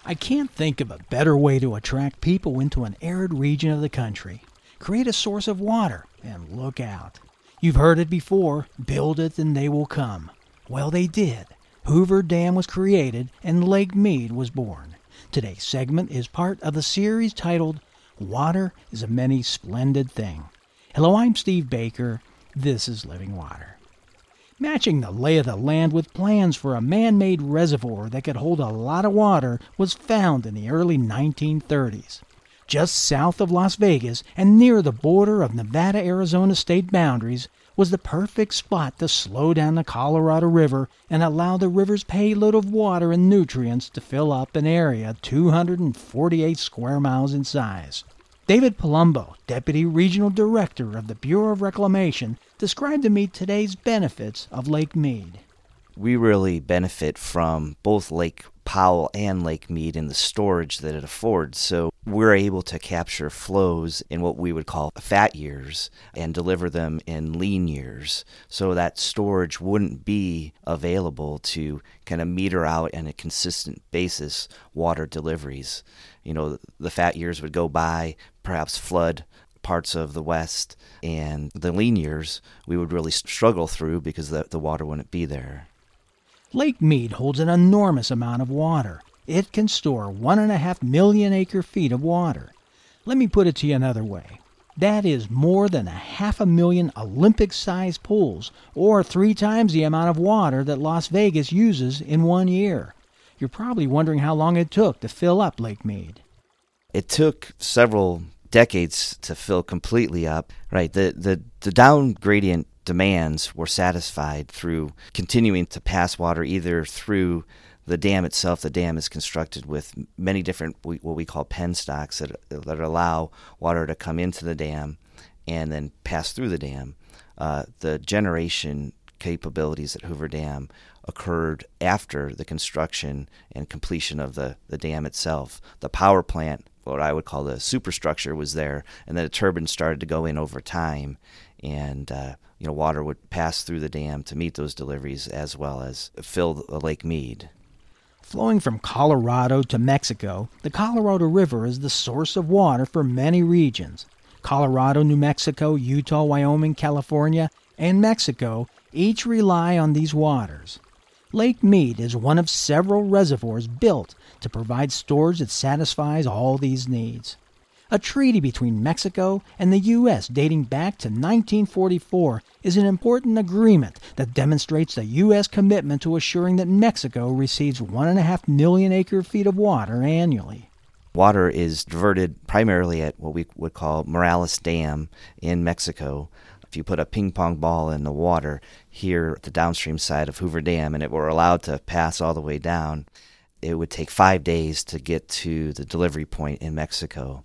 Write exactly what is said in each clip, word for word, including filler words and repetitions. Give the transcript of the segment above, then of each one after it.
I can't think of a better way to attract people into an arid region of the country. Create a source of water and look out. You've heard it before, build it and they will come. Well, they did. Hoover Dam was created and Lake Mead was born. Today's segment is part of the series titled Water is a Many Splendid Thing. Hello, I'm Steve Baker. This is Living Water. Matching the lay of the land with plans for a man-made reservoir that could hold a lot of water was found in the early nineteen thirties. Just south of Las Vegas and near the border of Nevada-Arizona state boundaries was the perfect spot to slow down the Colorado River and allow the river's payload of water and nutrients to fill up an area two hundred forty-eight square miles in size. David Palumbo, Deputy Regional Director of the Bureau of Reclamation, described to me today's benefits of Lake Mead. We really benefit from both Lake Powell and Lake Mead in the storage that it affords. So we're able to capture flows in what we would call fat years and deliver them in lean years. So that storage wouldn't be available to kind of meter out on a consistent basis water deliveries. You know, the fat years would go by, perhaps flood parts of the West, and the lean years we would really struggle through because the, the water wouldn't be there. Lake Mead holds an enormous amount of water. It can store one and a half million acre feet of water. Let me put it to you another way. That is more than a half a million Olympic-sized pools, or three times the amount of water that Las Vegas uses in one year. You're probably wondering how long it took to fill up Lake Mead. It took several decades to fill completely up. Right, the the, the down gradient demands were satisfied through continuing to pass water either through the dam itself. The dam is constructed with many different what we call penstocks that, that allow water to come into the dam and then pass through the dam. Uh, the generation capabilities at Hoover Dam occurred after the construction and completion of the, the dam itself. The power plant, what I would call the superstructure, was there, and then the turbines started to go in over time, and uh, you know, water would pass through the dam to meet those deliveries as well as fill the Lake Mead. Flowing from Colorado to Mexico, the Colorado River is the source of water for many regions. Colorado, New Mexico, Utah, Wyoming, California, and Mexico each rely on these waters. Lake Mead is one of several reservoirs built to provide storage that satisfies all these needs. A treaty between Mexico and the U S dating back to nineteen forty-four is an important agreement that demonstrates the U S commitment to assuring that Mexico receives one and a half million acre feet of water annually. Water is diverted primarily at what we would call Morales Dam in Mexico. If you put a ping pong ball in the water here at the downstream side of Hoover Dam and it were allowed to pass all the way down, it would take five days to get to the delivery point in Mexico.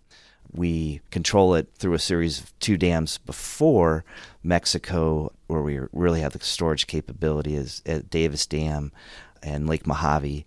We control it through a series of two dams before Mexico, where we really have the storage capability, is at Davis Dam and Lake Mojave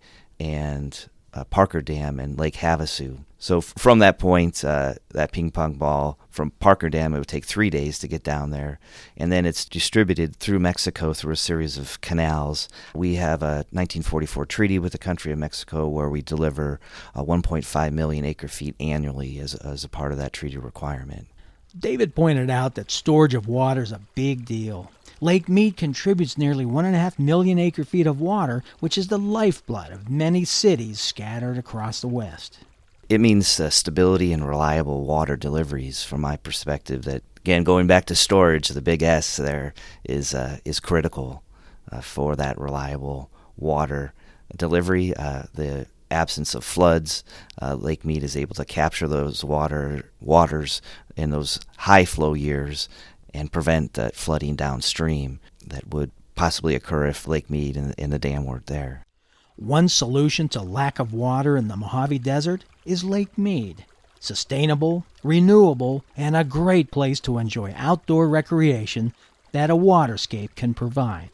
and uh, Parker Dam and Lake Havasu. So f- from that point, uh, that ping pong ball from Parker Dam, it would take three days to get down there. And then it's distributed through Mexico through a series of canals. We have a nineteen forty-four treaty with the country of Mexico where we deliver uh, one point five million acre feet annually as, as a part of that treaty requirement. David pointed out that storage of water is a big deal. Lake Mead contributes nearly one and a half million acre feet of water, which is the lifeblood of many cities scattered across the West. It means uh, stability and reliable water deliveries from my perspective. That, again, going back to storage, the big S there is uh, is critical uh, for that reliable water delivery. Uh, the absence of floods, uh, Lake Mead is able to capture those water waters in those high flow years and prevent that flooding downstream that would possibly occur if Lake Mead and, and the dam weren't there. One solution to lack of water in the Mojave Desert is Lake Mead. Sustainable, renewable, and a great place to enjoy outdoor recreation that a waterscape can provide.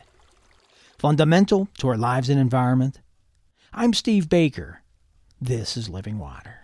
Fundamental to our lives and environment, I'm Steve Baker. This is Living Water.